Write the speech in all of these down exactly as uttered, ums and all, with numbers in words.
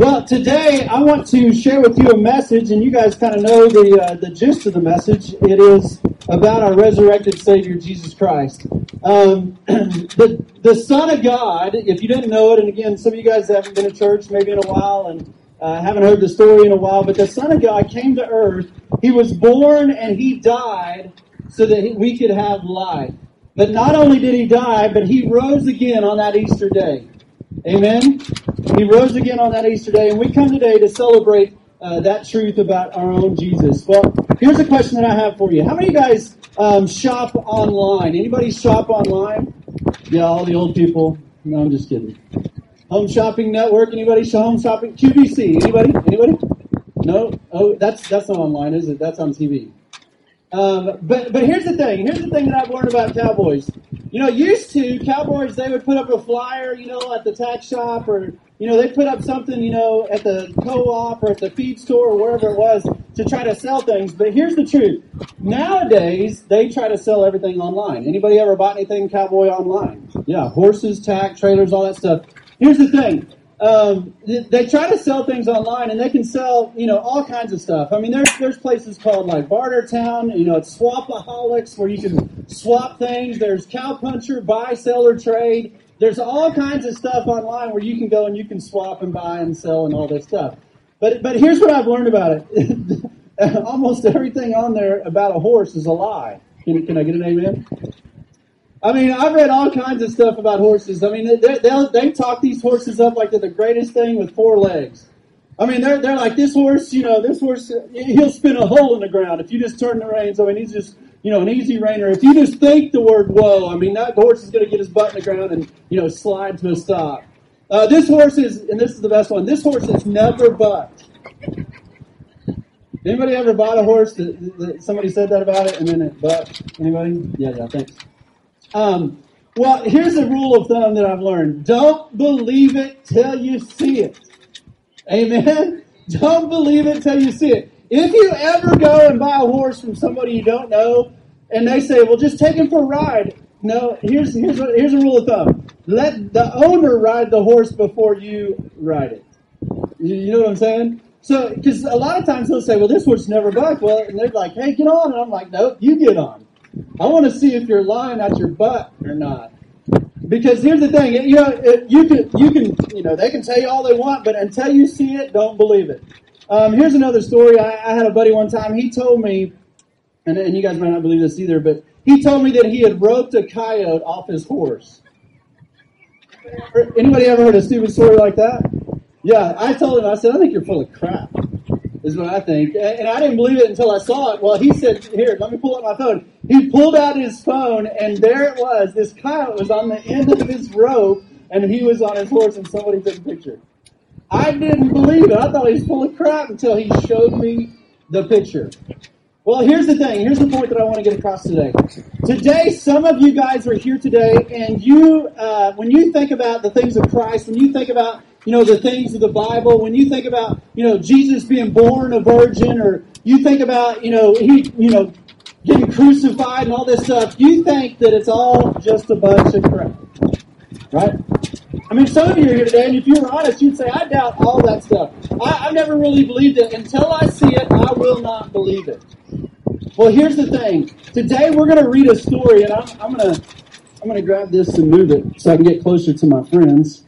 Well, today I want to share with you a message, and you guys kind of know the uh, the gist of the message. It is about our resurrected Savior, Jesus Christ. Um, the the Son of God, if you didn't know it, and again, some of you guys haven't been to church maybe in a while and uh, haven't heard the story in a while, but the Son of God came to earth. He was born and He died so that we could have life. But not only did He die, but He rose again on that Easter day. Amen? He rose again on that Easter day, and we come today to celebrate uh, that truth about our own Jesus. Well, here's a question that I have for you. How many of you guys um, shop online? Anybody shop online? Yeah, all the old people. No, I'm just kidding. Home Shopping Network. Anybody? Home Shopping? Q V C. Anybody? Anybody? No? Oh, that's that's not online, is it? That's on T V. Um, but but here's the thing. Here's the thing that I've learned about cowboys. You know, used to, cowboys, they would put up a flyer, you know, at the tack shop, or, you know, they'd put up something, you know, at the co-op or at the feed store or wherever it was to try to sell things. But here's the truth. Nowadays, they try to sell everything online. Anybody ever bought anything cowboy online? Yeah, horses, tack, trailers, all that stuff. Here's the thing. Um, they try to sell things online, and they can sell, you know, all kinds of stuff. I mean, there's there's places called like Bartertown, you know, it's Swapaholics where you can swap things. There's Cowpuncher, buy, sell, or trade. There's all kinds of stuff online where you can go and you can swap and buy and sell and all this stuff. But but here's what I've learned about it. Almost everything on there about a horse is a lie. Can, can I get an amen? I mean, I've read all kinds of stuff about horses. I mean, they they they talk these horses up like they're the greatest thing with four legs. I mean, they're they're like, this horse, you know, this horse, he'll spin a hole in the ground if you just turn the reins. I mean, he's just, you know, an easy reiner. If you just think the word whoa, I mean, that horse is going to get his butt in the ground and, you know, slide to a stop. Uh, this horse is, and this is the best one, this horse has never bucked. Anybody ever bought a horse that, that somebody said that about it and then it bucked? Anybody? Yeah, yeah, thanks. Um, well, here's a rule of thumb that I've learned. Don't believe it till you see it. Amen? Don't believe it till you see it. If you ever go and buy a horse from somebody you don't know, and they say, well, just take him for a ride. No, here's here's a, here's a rule of thumb. Let the owner ride the horse before you ride it. You, you know what I'm saying? So, because a lot of times they'll say, well, this horse never bucked. Well, and they're like, hey, get on. And I'm like, nope, you get on. I want to see if you're lying out your butt or not. Because here's the thing, you know, you can, you can, you know, they can tell you all they want, but until you see it, don't believe it. Um, here's another story. I, I had a buddy one time. He told me, and, and you guys might not believe this either, but he told me that he had roped a coyote off his horse. Anybody ever heard a stupid story like that? Yeah, I told him. I said, I think you're full of crap. Is what I think. And I didn't believe it until I saw it. Well, he said, here, let me pull up my phone. He pulled out his phone, and there it was. This coyote was on the end of his rope, and he was on his horse, and somebody took a picture. I didn't believe it. I thought he was full of crap until he showed me the picture. Well, here's the thing. Here's the point that I want to get across today. Today, some of you guys are here today, and you, uh, when you think about the things of Christ, when you think about you know, the things of the Bible, when you think about, you know, Jesus being born a virgin, or you think about, you know, he, you know, getting crucified and all this stuff, you think that it's all just a bunch of crap. Right? I mean, some of you are here today, and if you were honest, you'd say, I doubt all that stuff. I, I've never really believed it. Until I see it, I will not believe it. Well, here's the thing. Today we're going to read a story, and I'm, I'm going to I'm going to grab this and move it so I can get closer to my friends.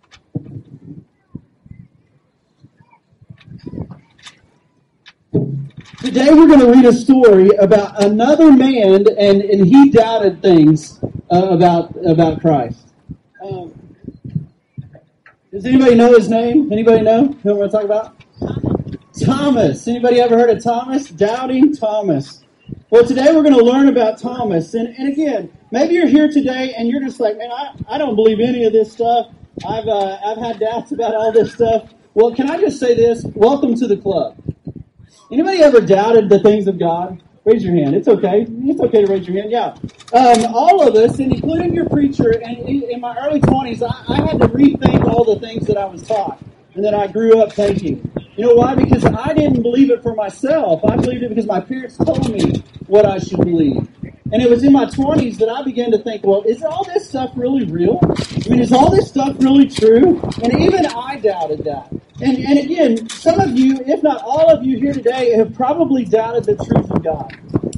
Today we're going to read a story about another man, and, and he doubted things uh, about about Christ. Um, does anybody know his name? Anybody know who I'm going to talk about? Thomas. Anybody ever heard of Thomas? Doubting Thomas. Well, today we're going to learn about Thomas. And, and again, maybe you're here today and you're just like, man, I, I don't believe any of this stuff. I've uh, I've had doubts about all this stuff. Well, can I just say this? Welcome to the club. Anybody ever doubted the things of God? Raise your hand. It's okay. It's okay to raise your hand. Yeah. Um, all of us, and including your preacher, and in my early twenties, I, I had to rethink all the things that I was taught and that I grew up thinking. You know why? Because I didn't believe it for myself. I believed it because my parents told me what I should believe. And it was in my twenties that I began to think, well, is all this stuff really real? I mean, is all this stuff really true? And even I doubted that. And, and again, some of you, if not all of you here today, have probably doubted the truth of God.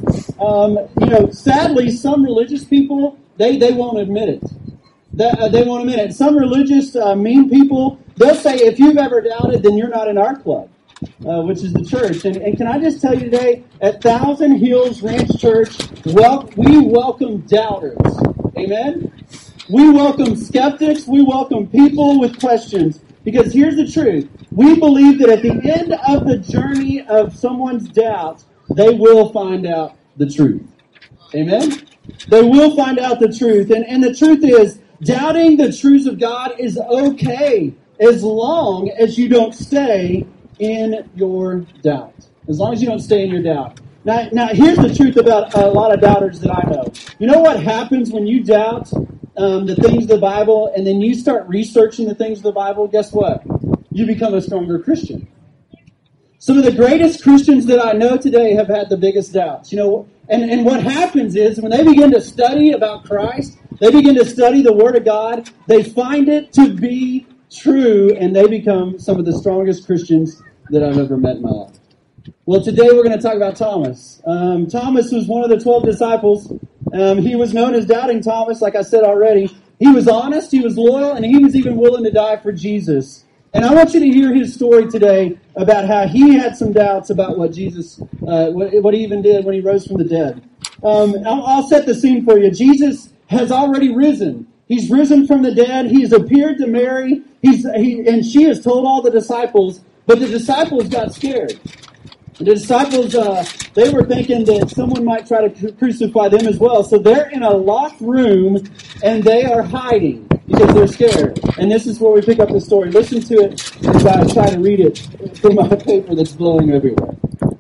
Um, you know, sadly, some religious people, they, they won't admit it. They, uh, they won't admit it. Some religious, uh, mean people, they'll say, if you've ever doubted, then you're not in our club, uh, which is the church. And, and can I just tell you today, at Thousand Hills Ranch Church, well, we welcome doubters. Amen? We welcome skeptics. We welcome people with questions. Because here's the truth. We believe that at the end of the journey of someone's doubts, they will find out the truth. Amen? They will find out the truth. And, and the truth is, doubting the truths of God is okay as long as you don't stay in your doubt. As long as you don't stay in your doubt. Now, now here's the truth about a lot of doubters that I know. You know what happens when you doubt um, the things of the Bible and then you start researching the things of the Bible? Guess what? You become a stronger Christian. Some of the greatest Christians that I know today have had the biggest doubts. You know, and, and what happens is when they begin to study about Christ, they begin to study the Word of God, they find it to be true, and they become some of the strongest Christians that I've ever met in my life. Well, today we're going to talk about Thomas. Um, Thomas was one of the twelve disciples. Um, he was known as Doubting Thomas, like I said already. He was honest, he was loyal, and he was even willing to die for Jesus. And I want you to hear his story today about how he had some doubts about what Jesus, uh, what, what he even did when he rose from the dead. Um, I'll, I'll set the scene for you. Jesus has already risen. He's risen from the dead. He's appeared to Mary. He's he, and she has told all the disciples, but the disciples got scared. The disciples, uh, they were thinking that someone might try to crucify them as well. So they're in a locked room, and they are hiding because they're scared. And this is where we pick up the story. Listen to it as I try to read it from my paper that's blowing everywhere.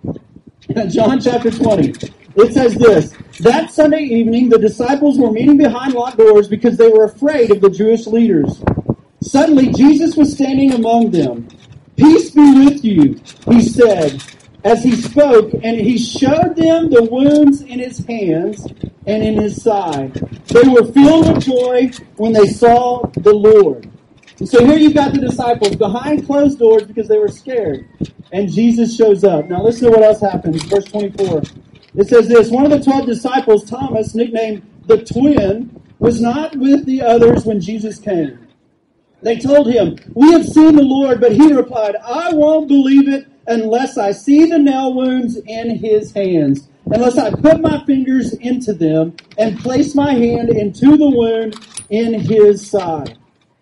John chapter twenty. It says this: that Sunday evening, the disciples were meeting behind locked doors because they were afraid of the Jewish leaders. Suddenly, Jesus was standing among them. "Peace be with you," he said, as he spoke, and he showed them the wounds in his hands and in his side. They were filled with joy when they saw the Lord. And so here you've got the disciples behind closed doors because they were scared. And Jesus shows up. Now listen to what else happens. Verse twenty-four. It says this: one of the twelve disciples, Thomas, nicknamed the Twin, was not with the others when Jesus came. They told him, "We have seen the Lord," but he replied, "I won't believe it unless I see the nail wounds in his hands, unless I put my fingers into them and place my hand into the wound in his side."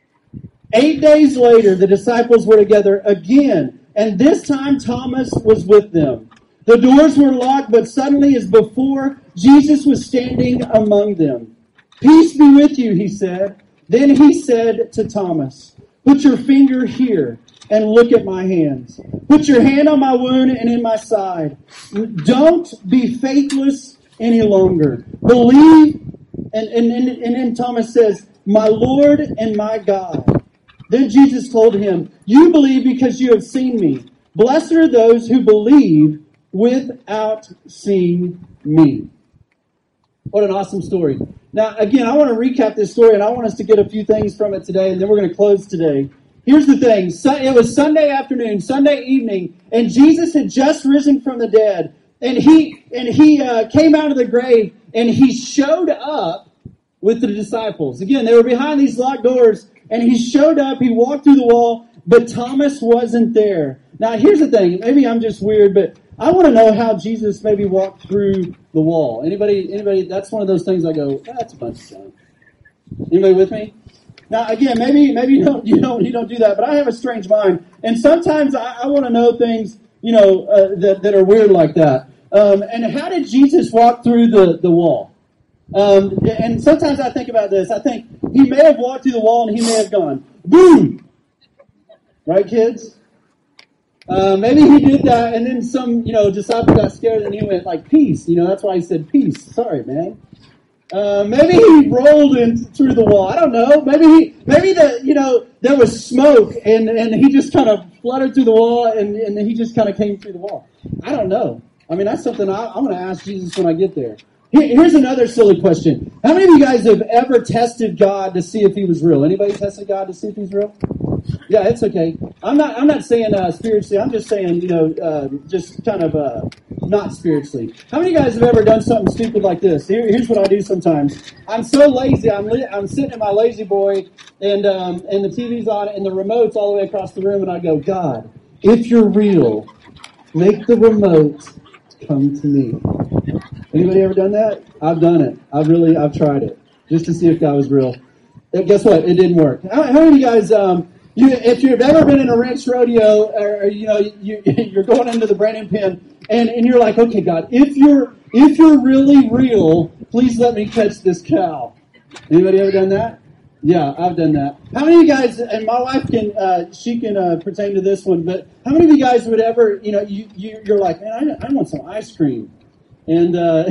Eight days later, the disciples were together again, and this time Thomas was with them. The doors were locked, but suddenly, as before, Jesus was standing among them. "Peace be with you," he said. Then he said to Thomas, "Put your finger here and look at my hands. Put your hand on my wound and in my side. Don't be faithless any longer. Believe." And, and, and, and then Thomas says, "My Lord and my God." Then Jesus told him, "You believe because you have seen me. Blessed are those who believe without seeing me." What an awesome story. Now, again, I want to recap this story, and I want us to get a few things from it today, and then we're going to close today. Here's the thing. It was Sunday afternoon, Sunday evening, and Jesus had just risen from the dead. And he and he uh, came out of the grave, and he showed up with the disciples. Again, they were behind these locked doors, and he showed up. He walked through the wall, but Thomas wasn't there. Now, here's the thing. Maybe I'm just weird, but I want to know how Jesus maybe walked through the wall. Anybody? Anybody? That's one of those things I go, that's a bunch of junk. Anybody with me? Now, again, maybe maybe you don't you don't you don't do that, but I have a strange mind, and sometimes I, I want to know things, you know, uh, that that are weird like that. Um, and how did Jesus walk through the the wall? Um, and sometimes I think about this. I think he may have walked through the wall, and he may have gone boom. Right, kids? Uh, maybe he did that, and then some, you know, disciple got scared, and he went like, "Peace." You know, that's why he said, "Peace." Sorry, man. Uh, maybe he rolled in through the wall. I don't know. Maybe he, maybe the, you know, there was smoke, and, and he just kind of fluttered through the wall, and, and he just kind of came through the wall. I don't know. I mean, that's something I, I'm going to ask Jesus when I get there. Here, here's another silly question. How many of you guys have ever tested God to see if he was real? Anybody tested God to see if he's real? Yeah, it's okay. I'm not. I'm not saying uh, spiritually. I'm just saying, you know, uh, just kind of uh, not spiritually. How many of you guys have ever done something stupid like this? Here, here's what I do sometimes. I'm so lazy. I'm li- I'm sitting in my lazy boy, and um, and the T V's on, and the remote's all the way across the room, and I go, God, if you're real, make the remote come to me. Anybody ever done that? I've done it. I've really, I've tried it just to see if God was real. And guess what? It didn't work. How, how many of you guys? Um, You, if you've ever been in a ranch rodeo, or you know you, you're going into the Brandon pen, and, and you're like, okay, God, if you're if you're really real, please let me catch this cow. Anybody ever done that? Yeah, I've done that. How many of you guys? And my wife can uh, she can uh, pertain to this one, but how many of you guys would ever you know you, you you're like, man, I, I want some ice cream, and uh,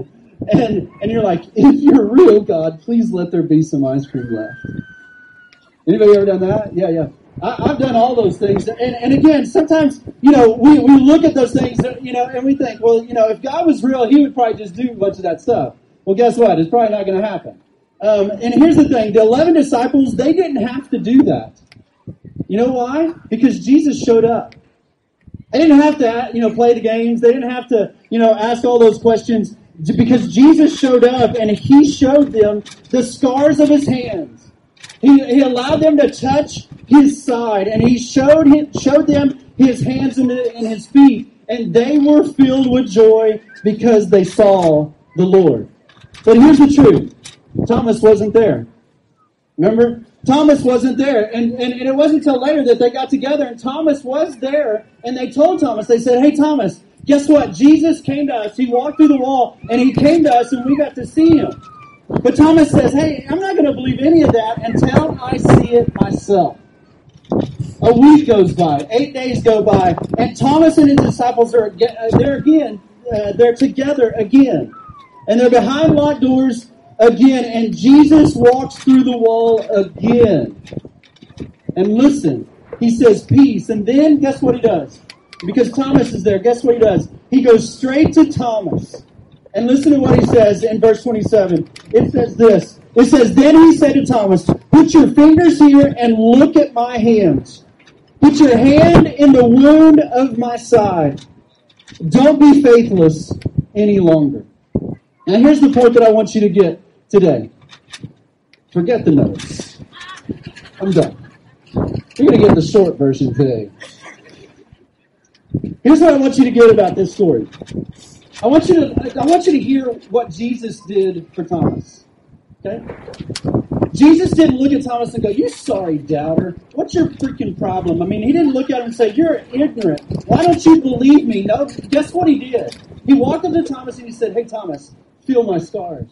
and and you're like, if you're real, God, please let there be some ice cream left. Anybody ever done that? Yeah, yeah. I, I've done all those things. And, and again, sometimes, you know, we, we look at those things, you know, and we think, well, you know, if God was real, he would probably just do a bunch of that stuff. Well, guess what? It's probably not going to happen. Um, and here's the thing. The eleven disciples, they didn't have to do that. You know why? Because Jesus showed up. They didn't have to, you know, play the games. They didn't have to, you know, ask all those questions. Because Jesus showed up and he showed them the scars of his hands. He, he allowed them to touch his side, and he showed him, showed them his hands and, and his feet, and they were filled with joy because they saw the Lord. But here's the truth. Thomas wasn't there. Remember? Thomas wasn't there, and, and, and it wasn't until later that they got together, and Thomas was there, and they told Thomas, they said, hey, Thomas, guess what? Jesus came to us. He walked through the wall, and he came to us, and we got to see him. But Thomas says, hey, I'm not going to believe any of that until I see it myself. A week goes by. Eight days go by. And Thomas and his disciples are there again. Uh, they're together again. And they're behind locked doors again. And Jesus walks through the wall again. And listen, he says peace. And then guess what he does? Because Thomas is there, guess what he does? He goes straight to Thomas. And listen to what he says in verse twenty-seven. It says this. It says, then he said to Thomas, put your fingers here and look at my hands. Put your hand in the wound of my side. Don't be faithless any longer. Now here's the point that I want you to get today. Forget the notes. I'm done. You're going to get the short version today. Here's what I want you to get about this story. I want you to I want you to hear what Jesus did for Thomas. Okay? Jesus didn't look at Thomas and go, you sorry doubter. What's your freaking problem? I mean, he didn't look at him and say, you're ignorant. Why don't you believe me? No, guess what he did? He walked up to Thomas and he said, hey, Thomas, feel my scars.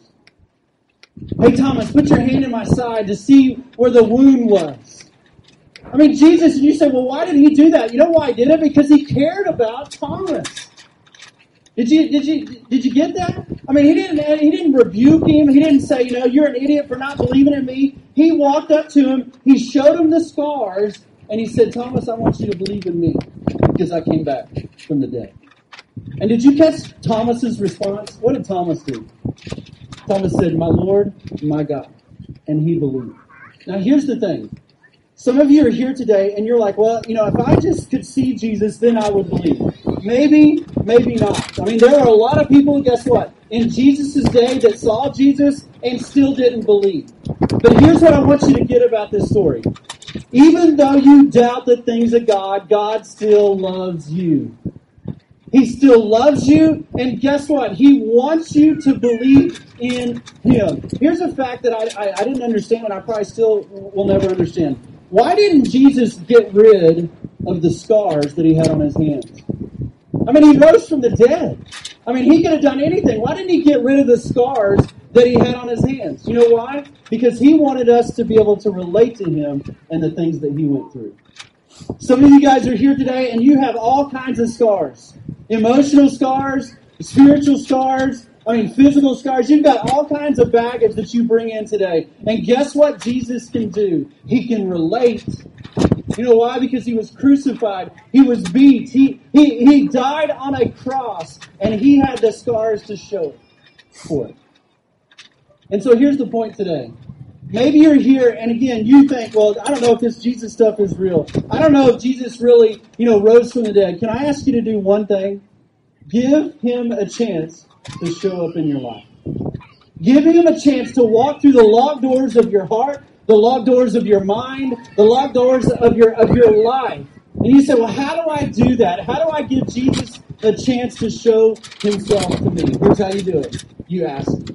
Hey, Thomas, put your hand in my side to see where the wound was. I mean, Jesus, and you say, well, why did he do that? You know why he did it? Because he cared about Thomas. Did you did you did you get that? I mean, he didn't he didn't rebuke him. He didn't say, you know, you're an idiot for not believing in me. He walked up to him. He showed him the scars, and he said, Thomas, I want you to believe in me because I came back from the dead. And did you catch Thomas's response? What did Thomas do? Thomas said, my Lord, my God, and he believed. Now, here's the thing. Some of you are here today, and you're like, well, you know, if I just could see Jesus, then I would believe. Maybe, maybe not. I mean, there are a lot of people, guess what, in Jesus' day that saw Jesus and still didn't believe. But here's what I want you to get about this story. Even though you doubt the things of God, God still loves you. He still loves you, and guess what? He wants you to believe in Him. Here's a fact that I, I, I didn't understand, and I probably still will never understand. Why didn't Jesus get rid of the scars that He had on His hands? I mean, He rose from the dead. I mean, He could have done anything. Why didn't He get rid of the scars that He had on His hands? You know why? Because He wanted us to be able to relate to Him and the things that He went through. Some of you guys are here today, and you have all kinds of scars. Emotional scars, spiritual scars, I mean, physical scars. You've got all kinds of baggage that you bring in today. And guess what Jesus can do? He can relate. You know why? Because He was crucified. He was beat. He, he, he died on a cross, and He had the scars to show for it. And so here's the point today. maybe you're here, and again, you think, well, I don't know if this Jesus stuff is real. I don't know if Jesus really, you know, rose from the dead. Can I ask you to do one thing? Give him a chance to show up in your life. Give him a chance to walk through the locked doors of your heart, the locked doors of your mind, the locked doors of your of your life. And you say, well, how do I do that? How do I give Jesus a chance to show himself to me? Here's how you do it. You ask him.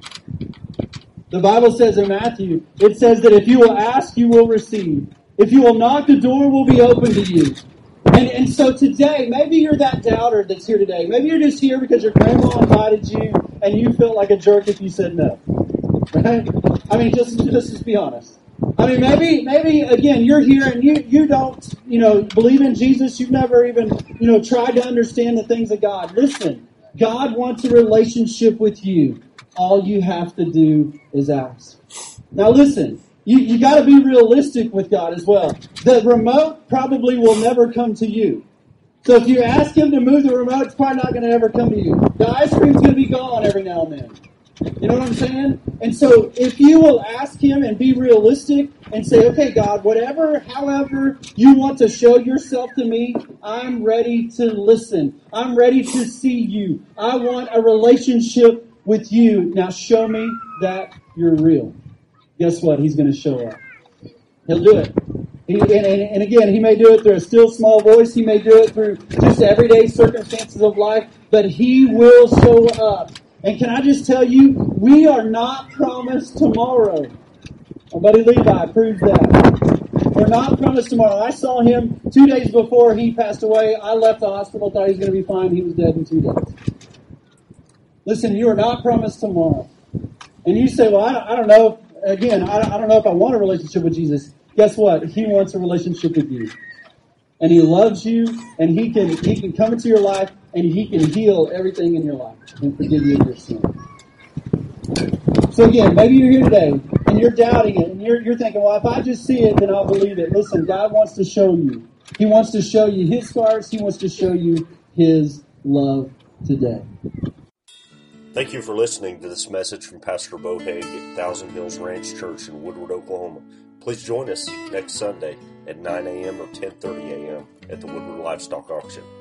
The Bible says in Matthew, it says that if you will ask, you will receive. If you will knock, the door will be open to you. And, and so today, maybe you're that doubter that's here today. Maybe you're just here because your grandma invited you and you felt like a jerk if you said no. Right? I mean, just, just, just be honest. I mean, maybe, maybe again, you're here and you, you don't, you know, believe in Jesus. You've never even, you know, tried to understand the things of God. Listen, God wants a relationship with you. All you have to do is ask. Now listen, you, you got to be realistic with God as well. The remote probably will never come to you. So if you ask him to move the remote, it's probably not going to ever come to you. The ice cream's going to be gone every now and then. You know what I'm saying? And so if you will ask him and be realistic and say, okay, God, whatever, however you want to show yourself to me, I'm ready to listen. I'm ready to see you. I want a relationship with you. Now show me that you're real. Guess what? He's going to show up. He'll do it. He, and, and, and again, he may do it through a still small voice. He may do it through just everyday circumstances of life. But he will show up. And can I just tell you, we are not promised tomorrow. My buddy Levi proves that. We're not promised tomorrow. I saw him two days before he passed away. I left the hospital, thought he was going to be fine. He was dead in two days. Listen, you are not promised tomorrow. And you say, well, I don't, I don't know. Again, I, I don't know if I want a relationship with Jesus. Guess what? He wants a relationship with you. And he loves you, and he can he can come into your life, and he can heal everything in your life and forgive you of your sin. So again, maybe you're here today, and you're doubting it, and you're, you're thinking, well, if I just see it, then I'll believe it. Listen, God wants to show you. He wants to show you his scars. He wants to show you his love today. Thank you for listening to this message from Pastor Bo Haig at Thousand Hills Ranch Church in Woodward, Oklahoma. Please join us next Sunday at nine a.m. or ten thirty a.m. at the Woodward Livestock Auction.